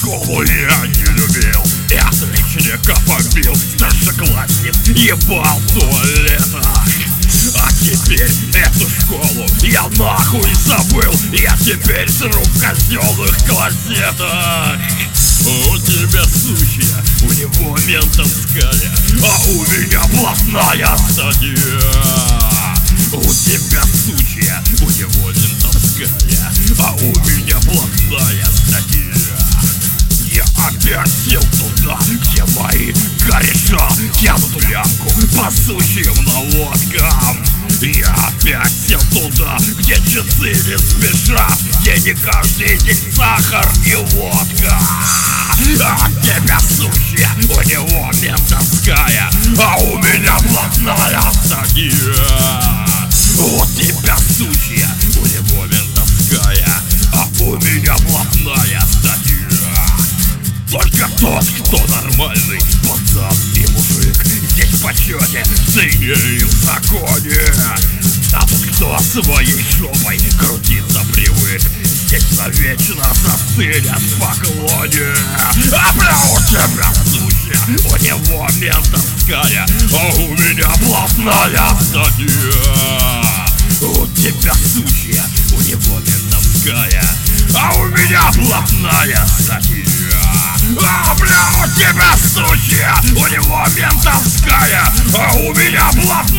Школу я не любил, я отличника побил. Старшеклассник ебал в туалетах. А теперь эту школу я нахуй забыл. Я теперь сру в казенных клозетах. У тебя сучья, у него ментовская, а у меня блатная статья. У тебя сучья, у него ментовская, а у меня блатная статья. Я опять сел туда, где мои кореша тянут лямку по сучьим наводкам. Я опять сел туда, где часы не спешат, где не каждый день сахар и водка. А тебя сучья, у него ментовская, а у меня блатная статья. У тебя сучья, у него ментовская, а у меня блатная статья. Только тот, кто нормальный пацан и мужик, здесь в почете, в цене и в законе. А тот, кто своей шопой крутиться привык, здесь навечно застынет в поклоне. А бля, у тебя сучья, у него ментовская, а у меня блатная статья. У тебя сучья, у него ментовская, а у меня блатная статья. А бля, у тебя сучья, у него ментовская, а у меня блатная.